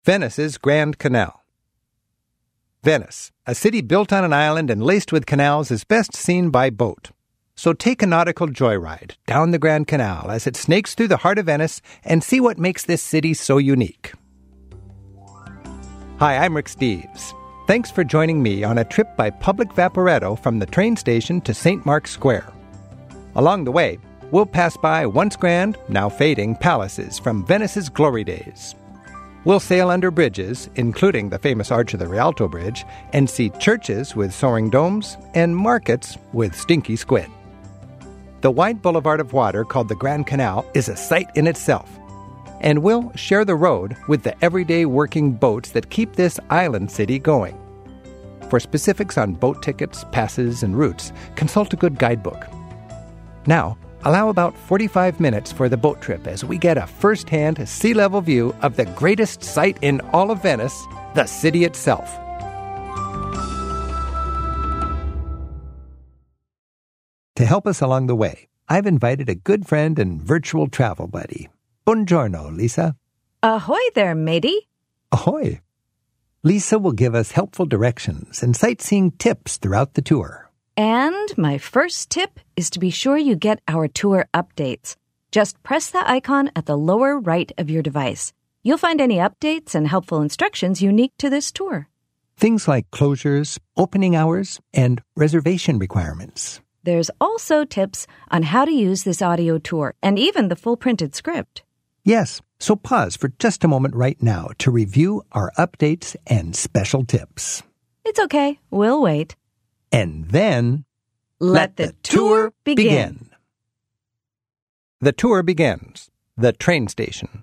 Venice's Grand Canal. Venice, a city built on an island and laced with canals, is best seen by boat. So take a nautical joyride down the Grand Canal as it snakes through the heart of Venice and see what makes this city so unique. Hi, I'm Rick Steves. Thanks for joining me on a trip by public vaporetto from the train station to St. Mark's Square. Along the way, we'll pass by once grand, now fading palaces from Venice's glory days. We'll sail under bridges, including the famous Arch of the Rialto Bridge, and see churches with soaring domes and markets with stinky squid. The wide boulevard of water called the Grand Canal is a sight in itself. And we'll share the road with the everyday working boats that keep this island city going. For specifics on boat tickets, passes, and routes, consult a good guidebook. Now, allow about 45 minutes for the boat trip as we get a first-hand, sea-level view of the greatest sight in all of Venice, the city itself. To help us along the way, I've invited a good friend and virtual travel buddy. Buongiorno, Lisa. Ahoy there, matey. Ahoy. Lisa will give us helpful directions and sightseeing tips throughout the tour. And my first tip is to be sure you get our tour updates. Just press the icon at the lower right of your device. You'll find any updates and helpful instructions unique to this tour. Things like closures, opening hours, and reservation requirements. There's also tips on how to use this audio tour and even the full printed script. Yes, so pause for just a moment right now to review our updates and special tips. It's okay, we'll wait. And then, let the tour begin. The tour begins. The train station.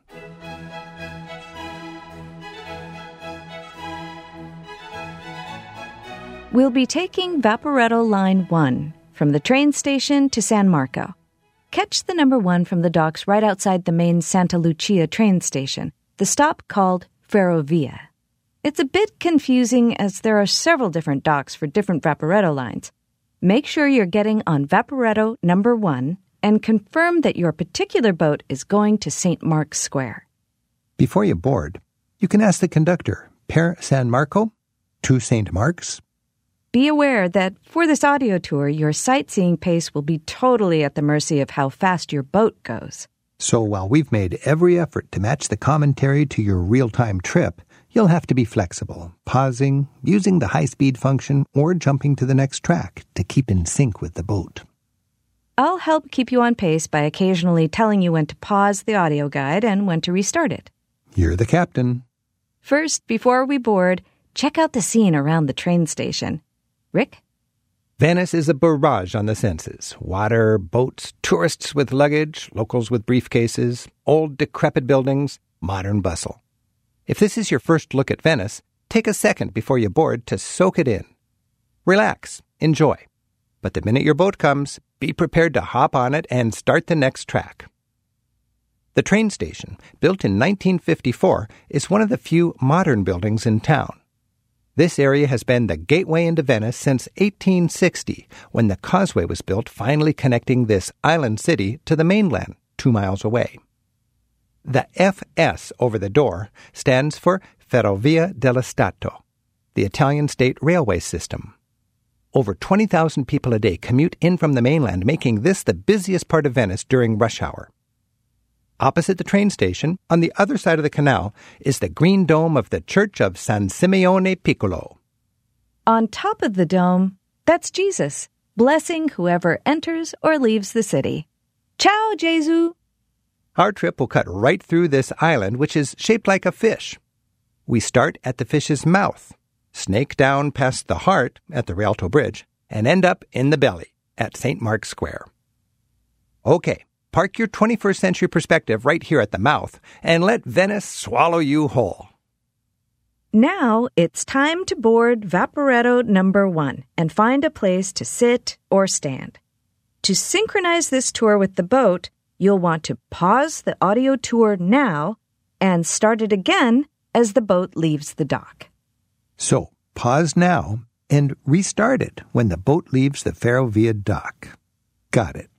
We'll be taking Vaporetto Line 1 from the train station to San Marco. Catch the number 1 from the docks right outside the main Santa Lucia train station, the stop called Ferrovia. It's a bit confusing as there are several different docks for different Vaporetto lines. Make sure you're getting on Vaporetto number 1 and confirm that your particular boat is going to St. Mark's Square. Before you board, you can ask the conductor, per San Marco to St. Mark's. Be aware that for this audio tour, your sightseeing pace will be totally at the mercy of how fast your boat goes. So while we've made every effort to match the commentary to your real-time trip, you'll have to be flexible, pausing, using the high-speed function, or jumping to the next track to keep in sync with the boat. I'll help keep you on pace by occasionally telling you when to pause the audio guide and when to restart it. You're the captain. First, before we board, check out the scene around the train station. Rick? Venice is a barrage on the senses. Water, boats, tourists with luggage, locals with briefcases, old decrepit buildings, modern bustle. If this is your first look at Venice, take a second before you board to soak it in. Relax, enjoy. But the minute your boat comes, be prepared to hop on it and start the next track. The train station, built in 1954, is one of the few modern buildings in town. This area has been the gateway into Venice since 1860, when the causeway was built, finally connecting this island city to the mainland 2 miles away. The FS over the door stands for Ferrovia dello Stato, the Italian state railway system. Over 20,000 people a day commute in from the mainland, making this the busiest part of Venice during rush hour. Opposite the train station, on the other side of the canal, is the green dome of the Church of San Simeone Piccolo. On top of the dome, that's Jesus, blessing whoever enters or leaves the city. Ciao, Gesù! Our trip will cut right through this island, which is shaped like a fish. We start at the fish's mouth, snake down past the heart at the Rialto Bridge, and end up in the belly at St. Mark's Square. Okay. Park your 21st century perspective right here at the mouth and let Venice swallow you whole. Now it's time to board Vaporetto number 1 and find a place to sit or stand. To synchronize this tour with the boat, you'll want to pause the audio tour now and start it again as the boat leaves the dock. So, pause now and restart it when the boat leaves the Ferrovia dock. Got it.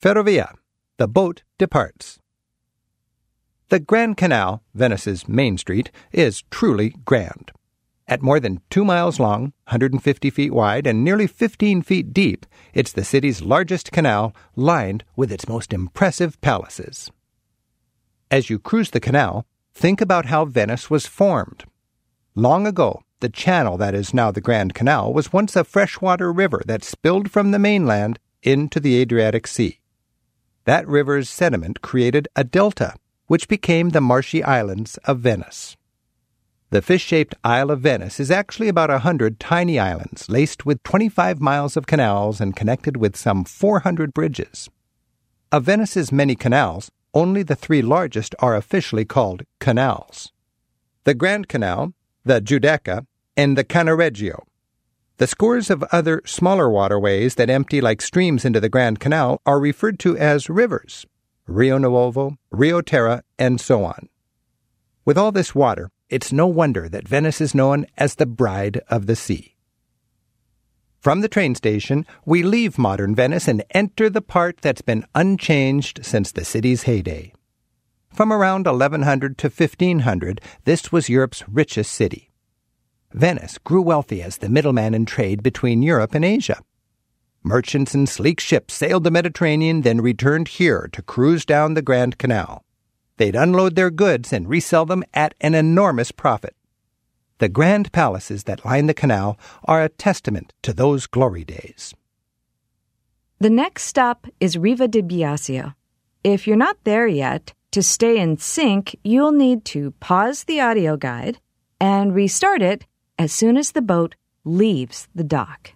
Ferrovia. The boat departs. The Grand Canal, Venice's main street, is truly grand. At more than 2 miles long, 150 feet wide, and nearly 15 feet deep, it's the city's largest canal, lined with its most impressive palaces. As you cruise the canal, think about how Venice was formed. Long ago, the channel that is now the Grand Canal was once a freshwater river that spilled from the mainland into the Adriatic Sea. That river's sediment created a delta, which became the marshy islands of Venice. The fish-shaped Isle of Venice is actually about 100 tiny islands laced with 25 miles of canals and connected with some 400 bridges. Of Venice's many canals, only the 3 largest are officially called canals: the Grand Canal, the Giudecca, and the Cannaregio. The scores of other smaller waterways that empty like streams into the Grand Canal are referred to as rivers: Rio Nuovo, Rio Terra, and so on. With all this water, it's no wonder that Venice is known as the Bride of the Sea. From the train station, we leave modern Venice and enter the part that's been unchanged since the city's heyday. From around 1100 to 1500, this was Europe's richest city. Venice grew wealthy as the middleman in trade between Europe and Asia. Merchants and sleek ships sailed the Mediterranean, then returned here to cruise down the Grand Canal. They'd unload their goods and resell them at an enormous profit. The grand palaces that line the canal are a testament to those glory days. The next stop is Riva di Biasio. If you're not there yet, to stay in sync, you'll need to pause the audio guide and restart it as soon as the boat leaves the dock.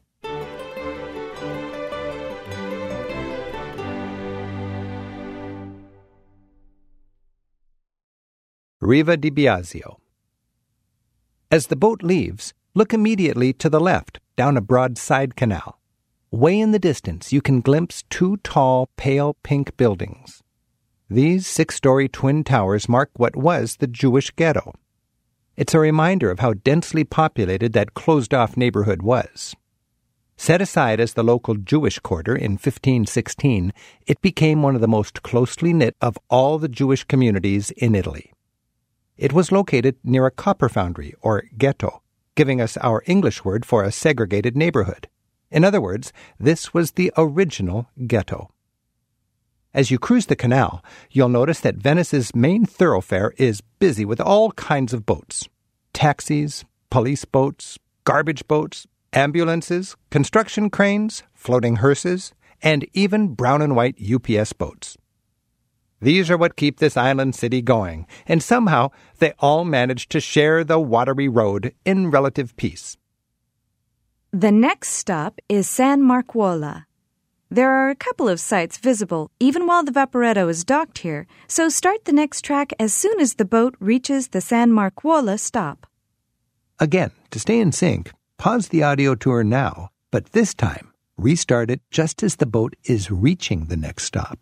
Riva di Biasio. As the boat leaves, look immediately to the left, down a broad side canal. Way in the distance, you can glimpse 2 tall, pale pink buildings. These 6-story twin towers mark what was the Jewish ghetto. It's a reminder of how densely populated that closed-off neighborhood was. Set aside as the local Jewish quarter in 1516, it became one of the most closely knit of all the Jewish communities in Italy. It was located near a copper foundry, or ghetto, giving us our English word for a segregated neighborhood. In other words, this was the original ghetto. As you cruise the canal, you'll notice that Venice's main thoroughfare is busy with all kinds of boats: taxis, police boats, garbage boats, ambulances, construction cranes, floating hearses, and even brown and white UPS boats. These are what keep this island city going, and somehow they all manage to share the watery road in relative peace. The next stop is San Marcuola. There are a couple of sites visible even while the Vaporetto is docked here, so start the next track as soon as the boat reaches the San Marcuola stop. Again, to stay in sync, pause the audio tour now, but this time, restart it just as the boat is reaching the next stop.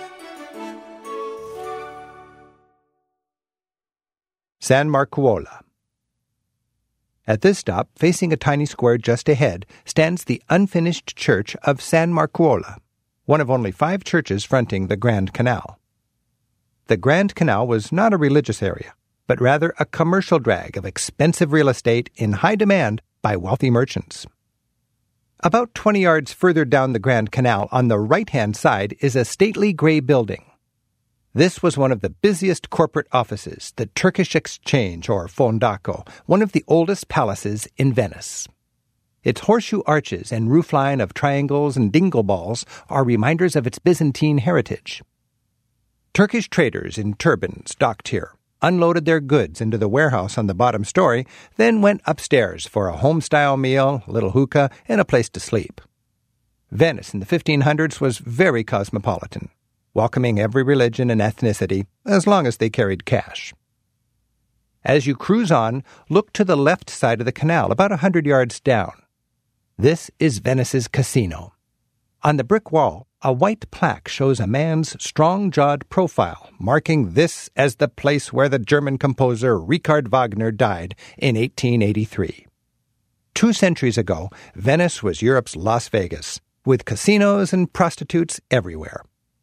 San Marcuola. At this stop, facing a tiny square just ahead, stands the unfinished church of San Marcuola, one of only 5 churches fronting the Grand Canal. The Grand Canal was not a religious area, but rather a commercial drag of expensive real estate in high demand by wealthy merchants. About 20 yards further down the Grand Canal on the right-hand side is a stately gray building. This was one of the busiest corporate offices, the Turkish Exchange, or Fondaco, one of the oldest palaces in Venice. Its horseshoe arches and roofline of triangles and dingle balls are reminders of its Byzantine heritage. Turkish traders in turbans docked here, unloaded their goods into the warehouse on the bottom story, then went upstairs for a home-style meal, a little hookah, and a place to sleep. Venice in the 1500s was very cosmopolitan, welcoming every religion and ethnicity, as long as they carried cash. As you cruise on, look to the left side of the canal, about 100 yards down. This is Venice's casino. On the brick wall, a white plaque shows a man's strong-jawed profile, marking this as the place where the German composer Richard Wagner died in 1883. 2 centuries ago, Venice was Europe's Las Vegas, with casinos and prostitutes everywhere.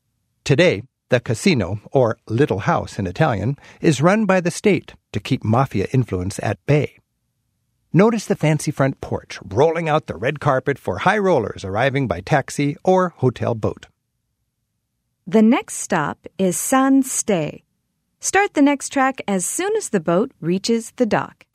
Today, the casino, or Little House in Italian, is run by the state to keep mafia influence at bay. Notice the fancy front porch rolling out the red carpet for high rollers arriving by taxi or hotel boat. The next stop is San Ste. Start the next track as soon as the boat reaches the dock.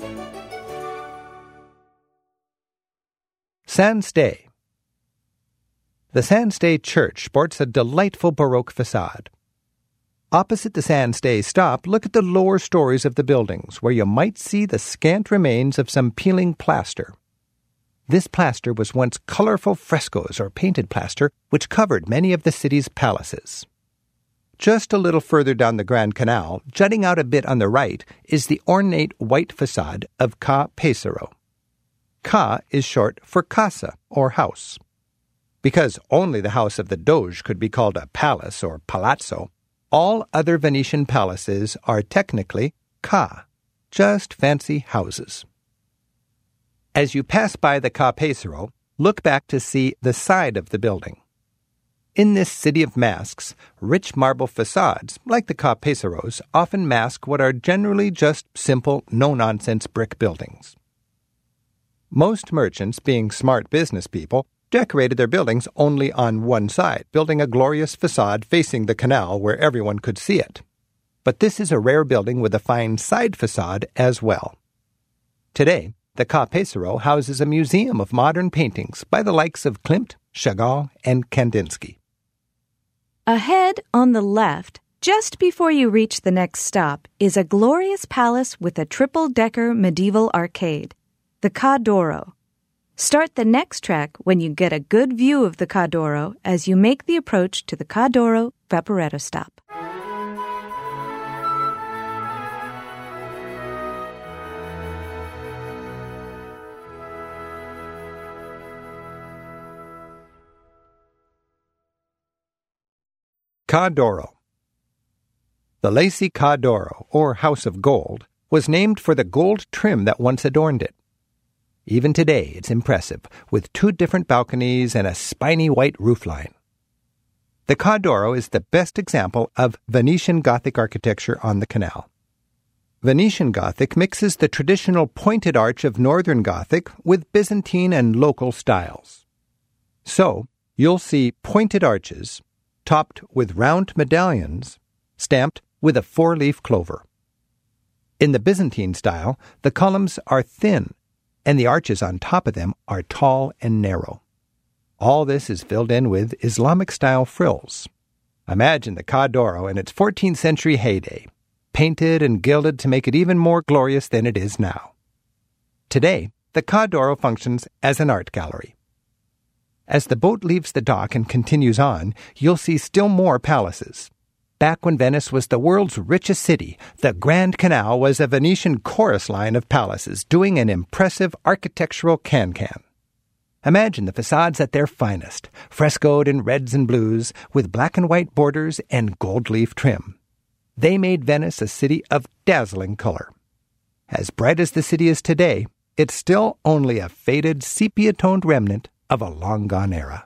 San Ste. The San Ste Church sports a delightful Baroque facade. Opposite the San Ste stop, look at the lower stories of the buildings, where you might see the scant remains of some peeling plaster. This plaster was once colorful frescoes or painted plaster, which covered many of the city's palaces. Just a little further down the Grand Canal, jutting out a bit on the right, is the ornate white facade of Ca' Pesaro. Ca is short for casa, or house. Because only the house of the Doge could be called a palace or palazzo, all other Venetian palaces are technically Ca, just fancy houses. As you pass by the Ca' Pesaro, look back to see the side of the building. In this city of masks, rich marble facades, like the Ca' Pesaros, often mask what are generally just simple, no-nonsense brick buildings. Most merchants, being smart business people, decorated their buildings only on one side, building a glorious facade facing the canal where everyone could see it. But this is a rare building with a fine side facade as well. Today, the Ca' Pesaro houses a museum of modern paintings by the likes of Klimt, Chagall, and Kandinsky. Ahead on the left, just before you reach the next stop, is a glorious palace with a triple-decker medieval arcade, the Ca' d'Oro. Start the next track when you get a good view of the Ca' d'Oro as you make the approach to the Ca' d'Oro Vaporetto stop. Ca' d'Oro. The Lacy Ca' d'Oro, or House of Gold, was named for the gold trim that once adorned it. Even today, it's impressive, with 2 different balconies and a spiny white roofline. The Ca' d'Oro is the best example of Venetian Gothic architecture on the canal. Venetian Gothic mixes the traditional pointed arch of Northern Gothic with Byzantine and local styles. So, you'll see pointed arches, topped with round medallions, stamped with a 4-leaf clover. In the Byzantine style, the columns are thin, and the arches on top of them are tall and narrow. All this is filled in with Islamic-style frills. Imagine the Ca' d'Oro in its 14th century heyday, painted and gilded to make it even more glorious than it is now. Today, the Ca' d'Oro functions as an art gallery. As the boat leaves the dock and continues on, you'll see still more palaces. Back when Venice was the world's richest city, the Grand Canal was a Venetian chorus line of palaces doing an impressive architectural can-can. Imagine the facades at their finest, frescoed in reds and blues, with black and white borders and gold leaf trim. They made Venice a city of dazzling color. As bright as the city is today, it's still only a faded, sepia-toned remnant of a long-gone era.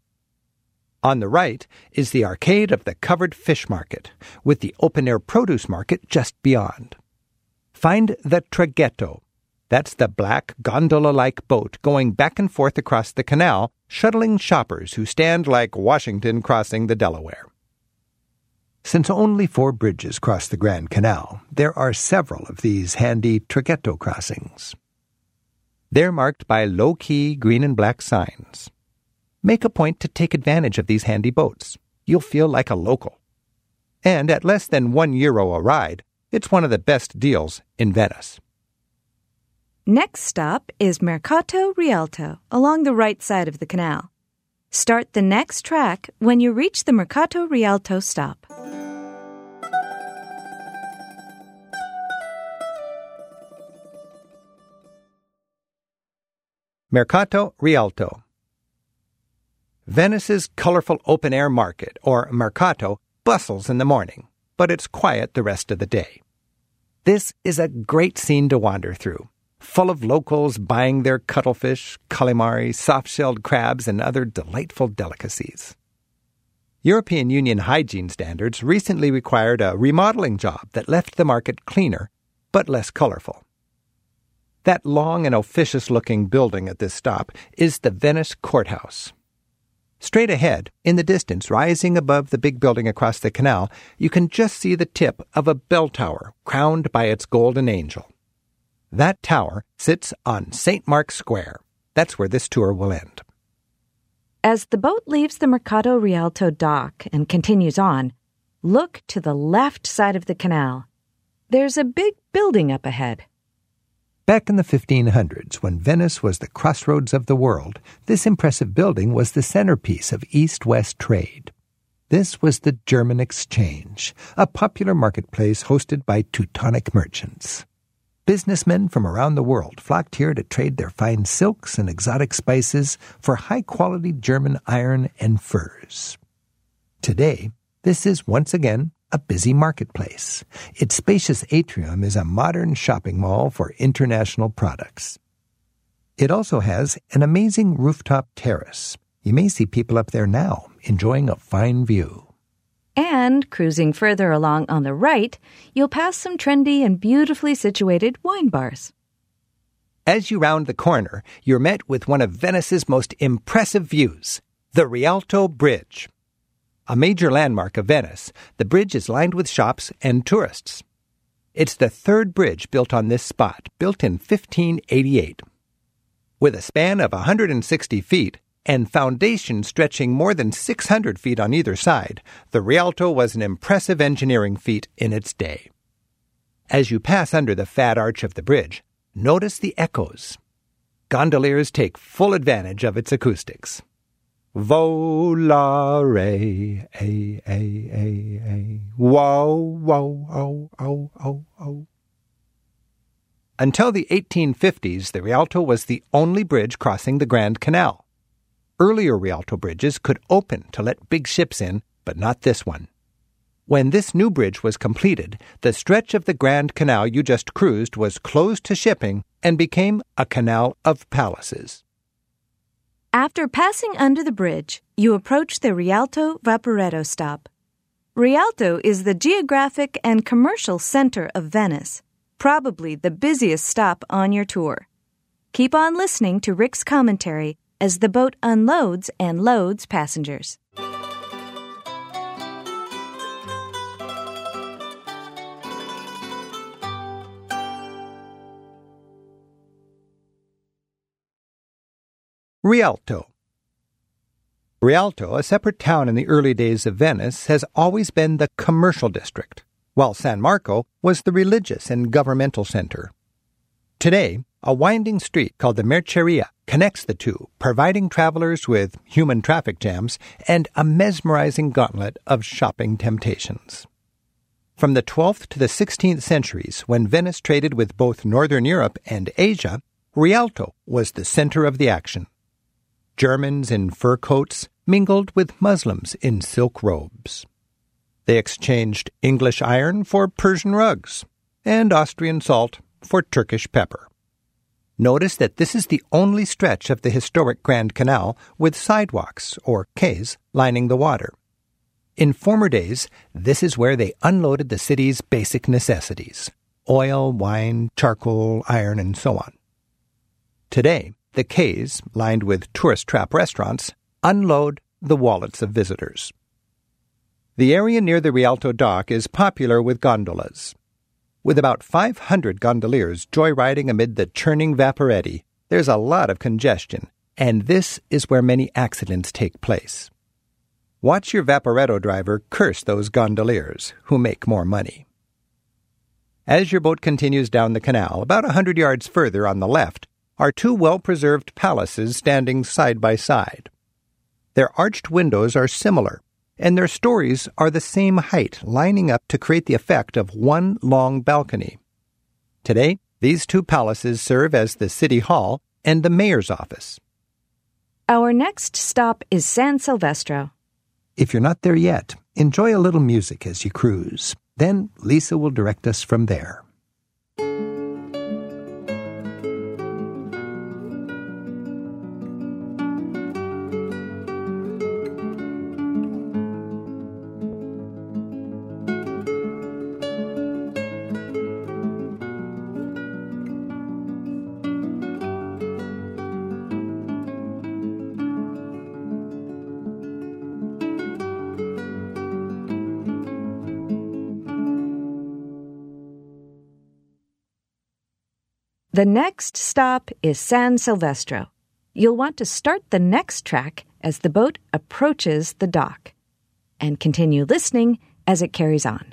On the right is the arcade of the covered fish market, with the open-air produce market just beyond. Find the traghetto. That's the black gondola-like boat going back and forth across the canal, shuttling shoppers who stand like Washington crossing the Delaware. Since only 4 bridges cross the Grand Canal, there are several of these handy traghetto crossings. They're marked by low-key green and black signs. Make a point to take advantage of these handy boats. You'll feel like a local. And at less than €1 a ride, it's one of the best deals in Venice. Next stop is Mercato Rialto, along the right side of the canal. Start the next track when you reach the Mercato Rialto stop. Mercato Rialto. Venice's colorful open-air market, or mercato, bustles in the morning, but it's quiet the rest of the day. This is a great scene to wander through, full of locals buying their cuttlefish, calamari, soft-shelled crabs, and other delightful delicacies. European Union hygiene standards recently required a remodeling job that left the market cleaner, but less colorful. That long and officious-looking building at this stop is the Venice Courthouse. Straight ahead, in the distance, rising above the big building across the canal, you can just see the tip of a bell tower crowned by its golden angel. That tower sits on St. Mark's Square. That's where this tour will end. As the boat leaves the Mercato Rialto dock and continues on, look to the left side of the canal. There's a big building up ahead. Back in the 1500s, when Venice was the crossroads of the world, this impressive building was the centerpiece of East-West trade. This was the German Exchange, a popular marketplace hosted by Teutonic merchants. Businessmen from around the world flocked here to trade their fine silks and exotic spices for high-quality German iron and furs. Today, this is once again a busy marketplace. Its spacious atrium is a modern shopping mall for international products. It also has an amazing rooftop terrace. You may see people up there now, enjoying a fine view. And cruising further along on the right, you'll pass some trendy and beautifully situated wine bars. As you round the corner, you're met with one of Venice's most impressive views, the Rialto Bridge. A major landmark of Venice, the bridge is lined with shops and tourists. It's the third bridge built on this spot, built in 1588. With a span of 160 feet and foundations stretching more than 600 feet on either side, the Rialto was an impressive engineering feat in its day. As you pass under the fat arch of the bridge, notice the echoes. Gondoliers take full advantage of its acoustics. Volare, whoa, whoa, oh, oh, oh, oh. Until the 1850s, the Rialto was the only bridge crossing the Grand Canal. Earlier Rialto bridges could open to let big ships in, but not this one. When this new bridge was completed, the stretch of the Grand Canal you just cruised was closed to shipping and became a canal of palaces. After passing under the bridge, you approach the Rialto Vaporetto stop. Rialto is the geographic and commercial center of Venice, probably the busiest stop on your tour. Keep on listening to Rick's commentary as the boat unloads and loads passengers. Rialto. Rialto, a separate town in the early days of Venice, has always been the commercial district, while San Marco was the religious and governmental center. Today, a winding street called the Merceria connects the two, providing travelers with human traffic jams and a mesmerizing gauntlet of shopping temptations. From the 12th to the 16th centuries, when Venice traded with both Northern Europe and Asia, Rialto was the center of the action. Germans in fur coats mingled with Muslims in silk robes. They exchanged English iron for Persian rugs, and Austrian salt for Turkish pepper. Notice that this is the only stretch of the historic Grand Canal with sidewalks, or quays, lining the water. In former days, this is where they unloaded the city's basic necessities: oil, wine, charcoal, iron, and so on. Today, the quays, lined with tourist trap restaurants, unload the wallets of visitors. The area near the Rialto dock is popular with gondolas. With about 500 gondoliers joyriding amid the churning vaporetti, there's a lot of congestion, and this is where many accidents take place. Watch your vaporetto driver curse those gondoliers, who make more money. As your boat continues down the canal, about 100 yards further on the left, are two well-preserved palaces standing side by side. Their arched windows are similar, and their stories are the same height, lining up to create the effect of one long balcony. Today, these two palaces serve as the city hall and the mayor's office. Our next stop is San Silvestro. If you're not there yet, enjoy a little music as you cruise. Then Lisa will direct us from there. The next stop is San Silvestro. You'll want to start the next track as the boat approaches the dock, and continue listening as it carries on.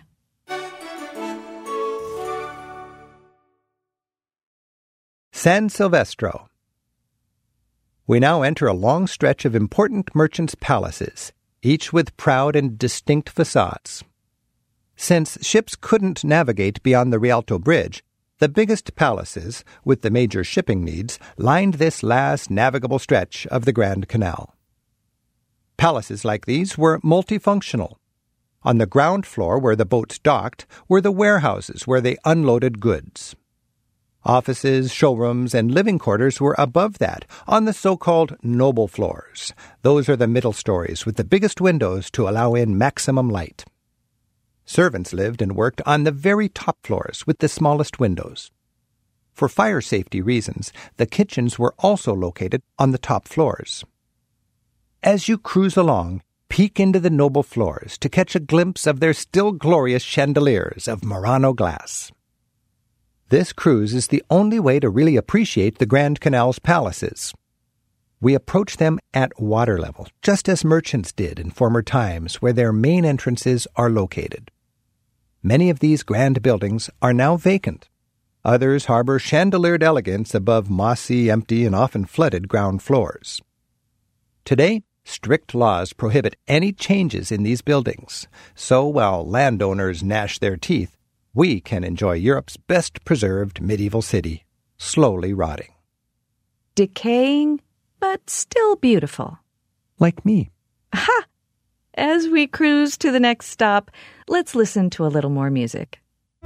San Silvestro. We now enter a long stretch of important merchants' palaces, each with proud and distinct facades. Since ships couldn't navigate beyond the Rialto Bridge, the biggest palaces, with the major shipping needs, lined this last navigable stretch of the Grand Canal. Palaces like these were multifunctional. On the ground floor where the boats docked were the warehouses where they unloaded goods. Offices, showrooms, and living quarters were above that, on the so-called noble floors. Those are the middle stories with the biggest windows to allow in maximum light. Servants lived and worked on the very top floors with the smallest windows. For fire safety reasons, the kitchens were also located on the top floors. As you cruise along, peek into the noble floors to catch a glimpse of their still glorious chandeliers of Murano glass. This cruise is the only way to really appreciate the Grand Canal's palaces. We approach them at water level, just as merchants did in former times where their main entrances are located. Many of these grand buildings are now vacant. Others harbor chandeliered elegance above mossy, empty, and often flooded ground floors. Today, strict laws prohibit any changes in these buildings, so while landowners gnash their teeth, we can enjoy Europe's best-preserved medieval city, slowly rotting. Decaying, but still beautiful. Like me. Ha! As we cruise to the next stop, let's listen to a little more music.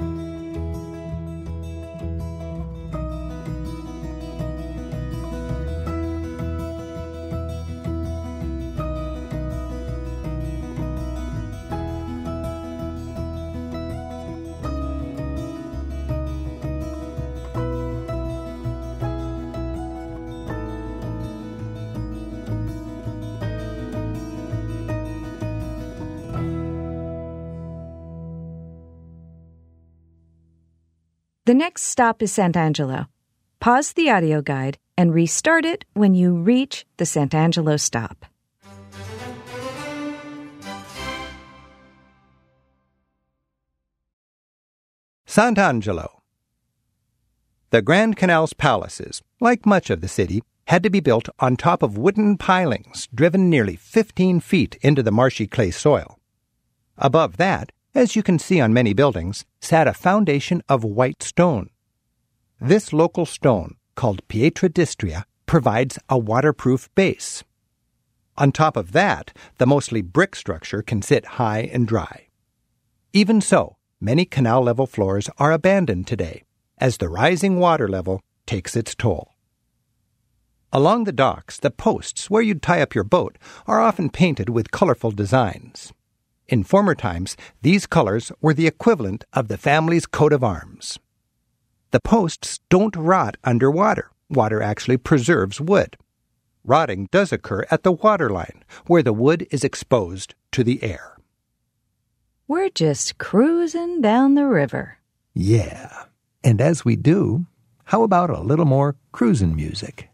The next stop is Sant'Angelo. Pause the audio guide and restart it when you reach the Sant'Angelo stop. Sant'Angelo. The Grand Canal's palaces, like much of the city, had to be built on top of wooden pilings driven nearly 15 feet into the marshy clay soil. Above that, as you can see on many buildings, sat a foundation of white stone. This local stone, called Pietra d'Istria, provides a waterproof base. On top of that, the mostly brick structure can sit high and dry. Even so, many canal-level floors are abandoned today, as the rising water level takes its toll. Along the docks, the posts where you'd tie up your boat are often painted with colorful designs. In former times, these colors were the equivalent of the family's coat of arms. The posts don't rot underwater. Water actually preserves wood. Rotting does occur at the waterline, where the wood is exposed to the air. We're just cruising down the river. Yeah. And as we do, how about a little more cruising music?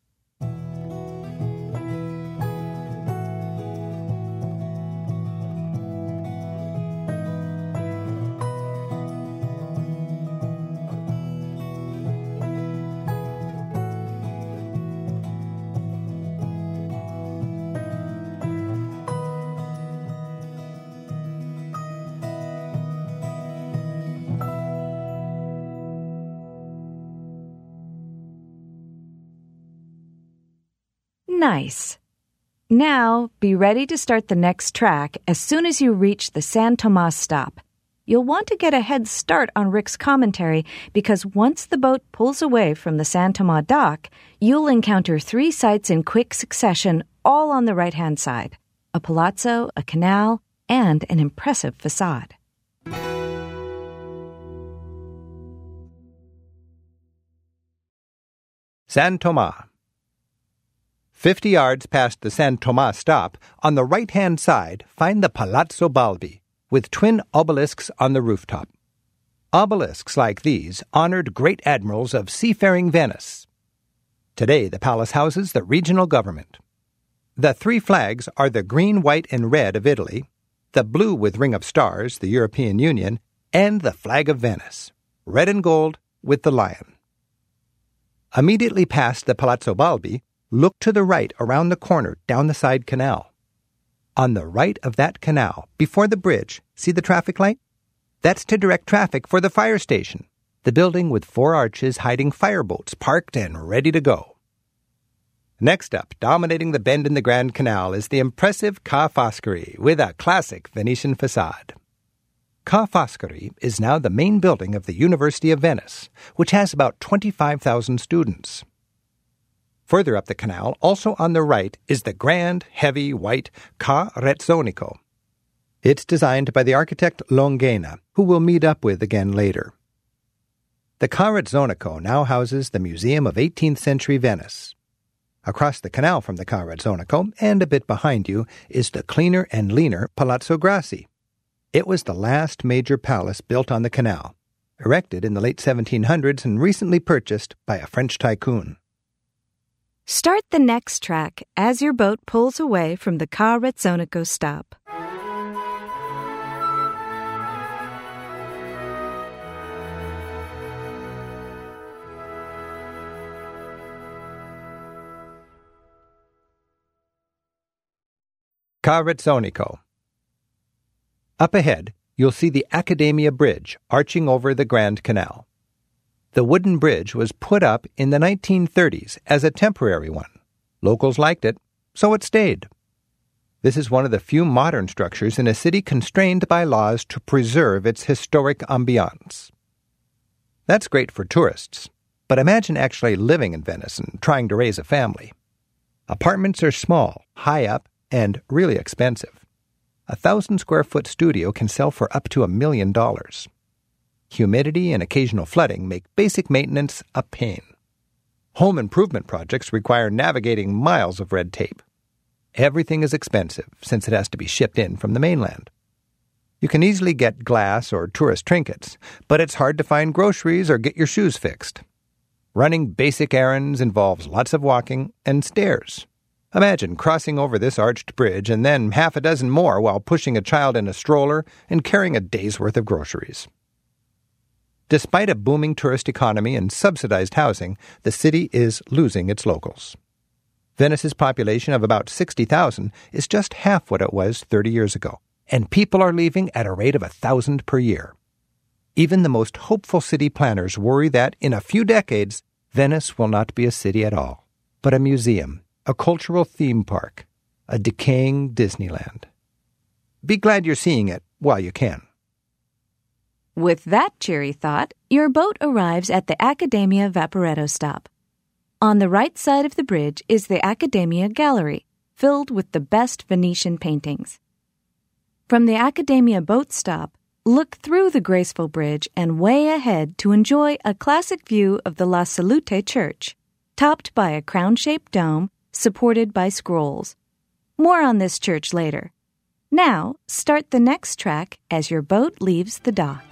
Nice. Now, be ready to start the next track as soon as you reach the San Tomas stop. You'll want to get a head start on Rick's commentary because once the boat pulls away from the San Tomas dock, you'll encounter 3 sites in quick succession, all on the right-hand side: a palazzo, a canal, and an impressive facade. San Tomas. 50 yards past the San Tomas stop, on the right-hand side, find the Palazzo Balbi, with twin obelisks on the rooftop. Obelisks like these honored great admirals of seafaring Venice. Today, the palace houses the regional government. The three flags are the green, white, and red of Italy, the blue with ring of stars, the European Union, and the flag of Venice, red and gold with the lion. Immediately past the Palazzo Balbi, look to the right around the corner down the side canal. On the right of that canal, before the bridge, see the traffic light? That's to direct traffic for the fire station, the building with 4 arches hiding fireboats parked and ready to go. Next up, dominating the bend in the Grand Canal, is the impressive Ca' Foscari with a classic Venetian facade. Ca' Foscari is now the main building of the University of Venice, which has about 25,000 students. Further up the canal, also on the right, is the grand, heavy, white Ca' Rezzonico. It's designed by the architect Longhena, who we'll meet up with again later. The Ca' Rezzonico now houses the Museum of 18th Century Venice. Across the canal from the Ca' Rezzonico, and a bit behind you, is the cleaner and leaner Palazzo Grassi. It was the last major palace built on the canal, erected in the late 1700s and recently purchased by a French tycoon. Start the next track as your boat pulls away from the Ca' Rezzonico stop. Ca' Rezzonico. Up ahead, you'll see the Accademia Bridge arching over the Grand Canal. The wooden bridge was put up in the 1930s as a temporary one. Locals liked it, so it stayed. This is one of the few modern structures in a city constrained by laws to preserve its historic ambiance. That's great for tourists, but imagine actually living in Venice and trying to raise a family. Apartments are small, high up, and really expensive. A 1,000-square-foot studio can sell for up to $1 million. Humidity and occasional flooding make basic maintenance a pain. Home improvement projects require navigating miles of red tape. Everything is expensive since it has to be shipped in from the mainland. You can easily get glass or tourist trinkets, but it's hard to find groceries or get your shoes fixed. Running basic errands involves lots of walking and stairs. Imagine crossing over this arched bridge and then half a dozen more while pushing a child in a stroller and carrying a day's worth of groceries. Despite a booming tourist economy and subsidized housing, the city is losing its locals. Venice's population of about 60,000 is just half what it was 30 years ago, and people are leaving at a rate of 1,000 per year. Even the most hopeful city planners worry that in a few decades, Venice will not be a city at all, but a museum, a cultural theme park, a decaying Disneyland. Be glad you're seeing it while you can. With that cheery thought, your boat arrives at the Accademia Vaporetto stop. On the right side of the bridge is the Accademia Gallery, filled with the best Venetian paintings. From the Accademia boat stop, look through the graceful bridge and way ahead to enjoy a classic view of the La Salute Church, topped by a crown-shaped dome supported by scrolls. More on this church later. Now, start the next track as your boat leaves the dock.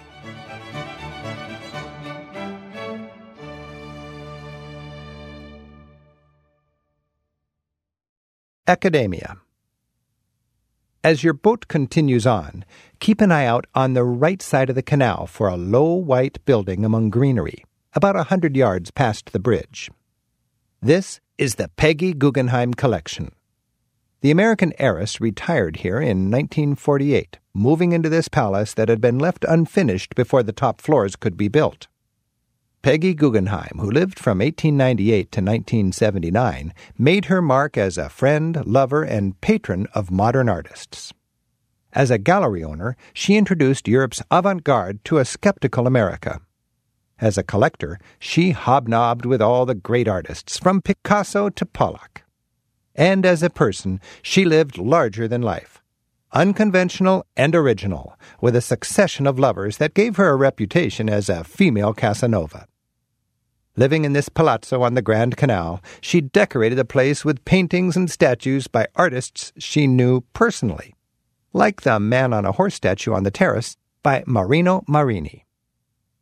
Accademia. As your boat continues on, keep an eye out on the right side of the canal for a low white building among greenery, about 100 yards past the bridge. This is the Peggy Guggenheim Collection. The American heiress retired here in 1948, moving into this palace that had been left unfinished before the top floors could be built. Peggy Guggenheim, who lived from 1898 to 1979, made her mark as a friend, lover, and patron of modern artists. As a gallery owner, she introduced Europe's avant-garde to a skeptical America. As a collector, she hobnobbed with all the great artists, from Picasso to Pollock. And as a person, she lived larger than life, unconventional and original, with a succession of lovers that gave her a reputation as a female Casanova. Living in this palazzo on the Grand Canal, she decorated the place with paintings and statues by artists she knew personally, like the man on a horse statue on the terrace by Marino Marini.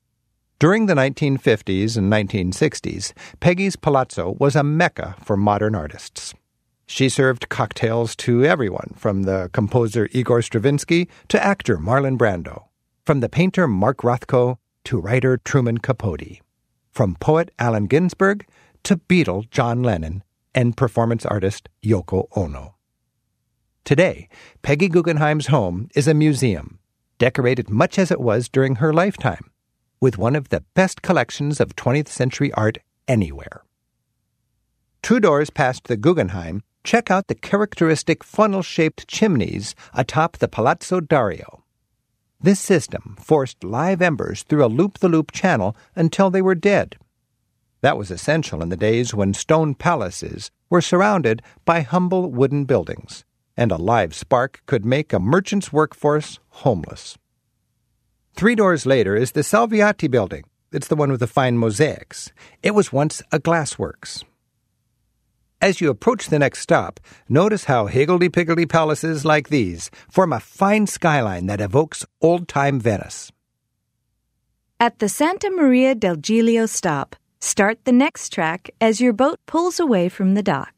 During the 1950s and 1960s, Peggy's Palazzo was a mecca for modern artists. She served cocktails to everyone, from the composer Igor Stravinsky to actor Marlon Brando, from the painter Mark Rothko to writer Truman Capote, from poet Allen Ginsberg to Beatle John Lennon and performance artist Yoko Ono. Today, Peggy Guggenheim's home is a museum, decorated much as it was during her lifetime, with one of the best collections of 20th century art anywhere. 2 doors past the Guggenheim, check out the characteristic funnel-shaped chimneys atop the Palazzo Dario. This system forced live embers through a loop-the-loop channel until they were dead. That was essential in the days when stone palaces were surrounded by humble wooden buildings, and a live spark could make a merchant's workforce homeless. 3 doors later is the Salviati building. It's the one with the fine mosaics. It was once a glassworks. As you approach the next stop, notice how higgledy-piggledy palaces like these form a fine skyline that evokes old-time Venice. At the Santa Maria del Giglio stop, start the next track as your boat pulls away from the dock.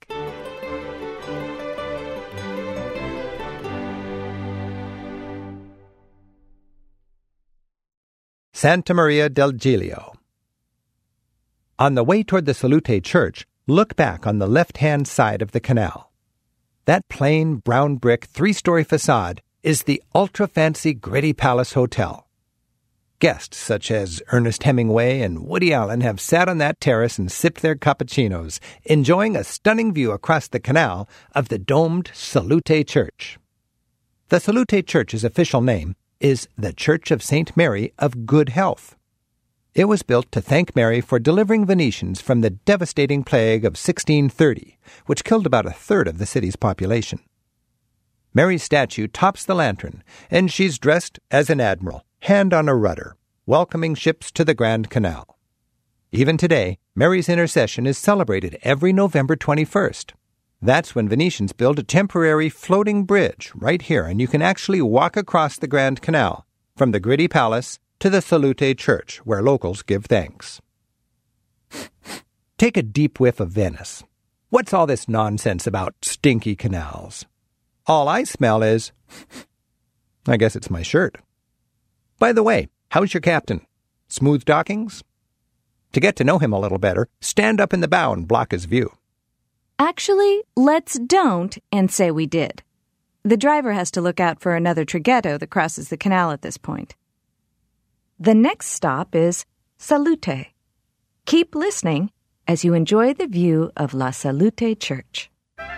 Santa Maria del Giglio. On the way toward the Salute Church, look back on the left-hand side of the canal. That plain brown brick 3-story facade is the ultra-fancy Gritty Palace Hotel. Guests such as Ernest Hemingway and Woody Allen have sat on that terrace and sipped their cappuccinos, enjoying a stunning view across the canal of the domed Salute Church. The Salute Church's official name is the Church of St. Mary of Good Health. It was built to thank Mary for delivering Venetians from the devastating plague of 1630, which killed about a third of the city's population. Mary's statue tops the lantern, and she's dressed as an admiral, hand on a rudder, welcoming ships to the Grand Canal. Even today, Mary's intercession is celebrated every November 21st. That's when Venetians build a temporary floating bridge right here, and you can actually walk across the Grand Canal from the Gritty Palace to the Salute Church, where locals give thanks. Take a deep whiff of Venice. What's all this nonsense about stinky canals? All I smell is... I guess it's my shirt. By the way, how's your captain? Smooth dockings? To get to know him a little better, stand up in the bow and block his view. Actually, let's don't and say we did. The driver has to look out for another traghetto that crosses the canal at this point. The next stop is Salute. Keep listening as you enjoy the view of La Salute Church.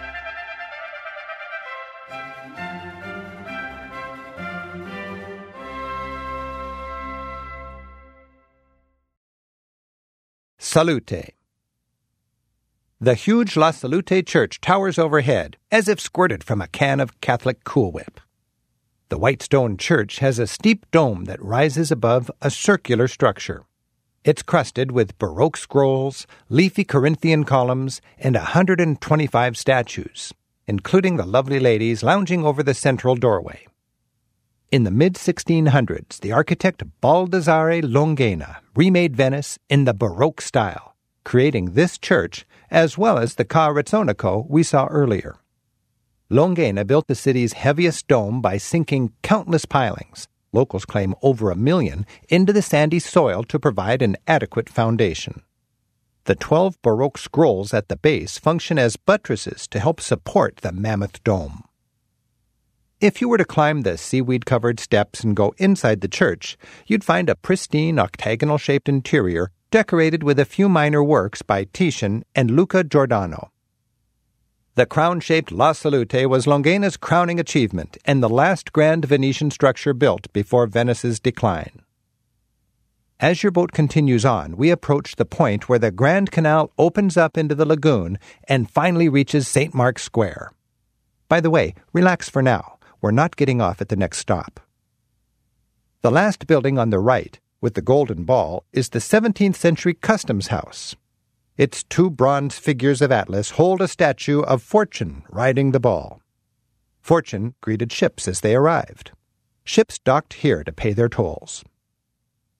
Salute. The huge La Salute Church towers overhead, as if squirted from a can of Catholic Cool Whip. The white stone church has a steep dome that rises above a circular structure. It's crusted with Baroque scrolls, leafy Corinthian columns, and 125 statues, including the lovely ladies lounging over the central doorway. In the mid-1600s, the architect Baldassare Longhena remade Venice in the Baroque style, creating this church as well as the Ca' Rezzonico we saw earlier. Longhena built the city's heaviest dome by sinking countless pilings, locals claim over 1 million, into the sandy soil to provide an adequate foundation. The 12 Baroque scrolls at the base function as buttresses to help support the mammoth dome. If you were to climb the seaweed-covered steps and go inside the church, you'd find a pristine octagonal-shaped interior decorated with a few minor works by Titian and Luca Giordano. The crown-shaped La Salute was Longhena's crowning achievement and the last grand Venetian structure built before Venice's decline. As your boat continues on, we approach the point where the Grand Canal opens up into the lagoon and finally reaches St. Mark's Square. By the way, relax for now. We're not getting off at the next stop. The last building on the right, with the golden ball, is the 17th century Customs House. Its 2 bronze figures of Atlas hold a statue of Fortune riding the ball. Fortune greeted ships as they arrived. Ships docked here to pay their tolls.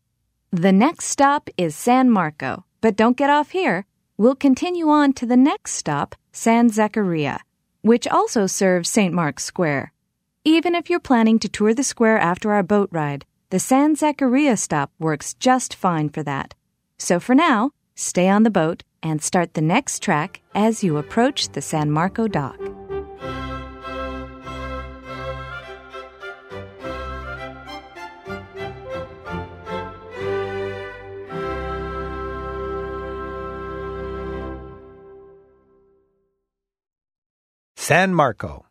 The next stop is San Marco, but don't get off here. We'll continue on to the next stop, San Zaccaria, which also serves St. Mark's Square. Even if you're planning to tour the square after our boat ride, the San Zaccaria stop works just fine for that. So for now, stay on the boat and start the next track as you approach the San Marco dock. San Marco.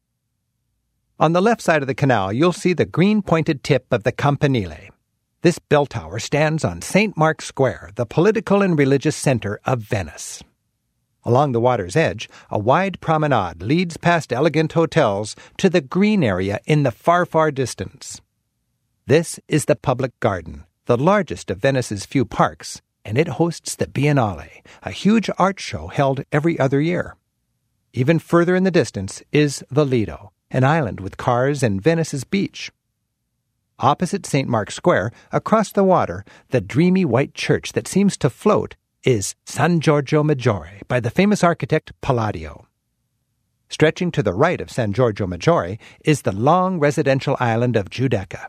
On the left side of the canal, you'll see the green-pointed tip of the Campanile. This bell tower stands on St. Mark's Square, the political and religious center of Venice. Along the water's edge, a wide promenade leads past elegant hotels to the green area in the far, far distance. This is the public garden, the largest of Venice's few parks, and it hosts the Biennale, a huge art show held every other year. Even further in the distance is the Lido, an island with cars and Venice's beach. Opposite St. Mark's Square, across the water, the dreamy white church that seems to float is San Giorgio Maggiore by the famous architect Palladio. Stretching to the right of San Giorgio Maggiore is the long residential island of Giudecca.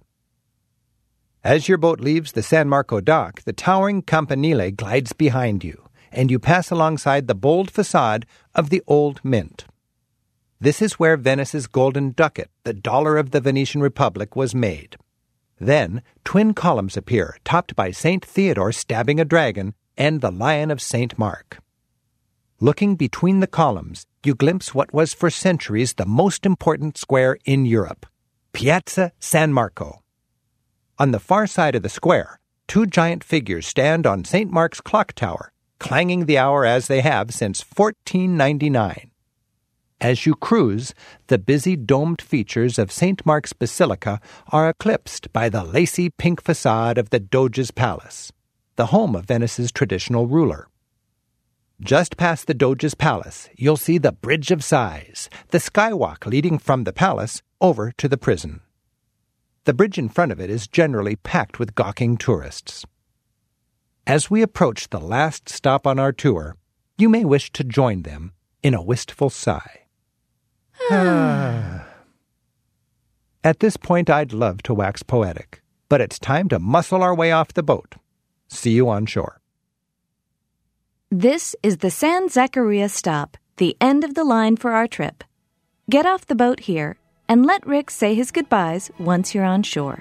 As your boat leaves the San Marco dock, the towering Campanile glides behind you, and you pass alongside the bold facade of the Old Mint. This is where Venice's golden ducat, the dollar of the Venetian Republic, was made. Then, twin columns appear, topped by St. Theodore stabbing a dragon and the Lion of St. Mark. Looking between the columns, you glimpse what was for centuries the most important square in Europe, Piazza San Marco. On the far side of the square, two giant figures stand on St. Mark's clock tower, clanging the hour as they have since 1499. As you cruise, the busy domed features of St. Mark's Basilica are eclipsed by the lacy pink facade of the Doge's Palace, the home of Venice's traditional ruler. Just past the Doge's Palace, you'll see the Bridge of Sighs, the skywalk leading from the palace over to the prison. The bridge in front of it is generally packed with gawking tourists. As we approach the last stop on our tour, you may wish to join them in a wistful sigh. At this point, I'd love to wax poetic, but it's time to muscle our way off the boat. See you on shore. This is the San Zaccaria stop, the end of the line for our trip. Get off the boat here and let Rick say his goodbyes once you're on shore.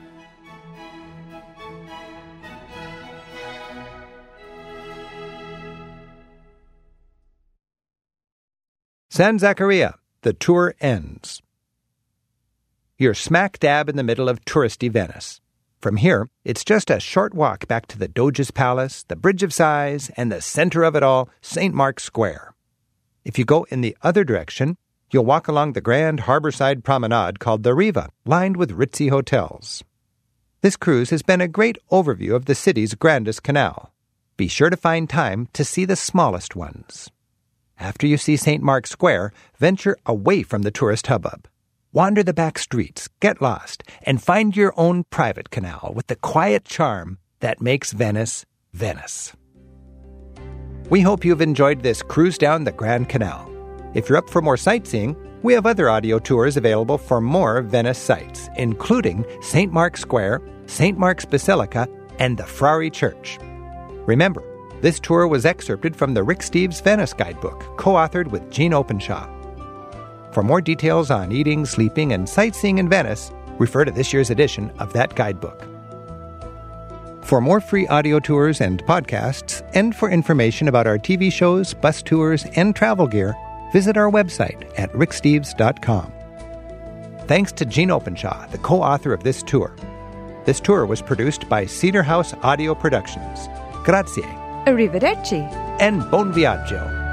San Zaccaria, the tour ends. You're smack dab in the middle of touristy Venice. From here, it's just a short walk back to the Doge's Palace, the Bridge of Sighs, and the center of it all, St. Mark's Square. If you go in the other direction, you'll walk along the grand harborside promenade called the Riva, lined with ritzy hotels. This cruise has been a great overview of the city's grandest canal. Be sure to find time to see the smallest ones. After you see St. Mark's Square, venture away from the tourist hubbub. Wander the back streets, get lost, and find your own private canal with the quiet charm that makes Venice, Venice. We hope you've enjoyed this cruise down the Grand Canal. If you're up for more sightseeing, we have other audio tours available for more Venice sights, including St. Mark's Square, St. Mark's Basilica, and the Frari Church. Remember, this tour was excerpted from the Rick Steves Venice Guidebook, co-authored with Gene Openshaw. For more details on eating, sleeping, and sightseeing in Venice, refer to this year's edition of that guidebook. For more free audio tours and podcasts, and for information about our TV shows, bus tours, and travel gear, visit our website at ricksteves.com. Thanks to Gene Openshaw, the co-author of this tour. This tour was produced by Cedar House Audio Productions. Grazie. Arrivederci. And buon viaggio.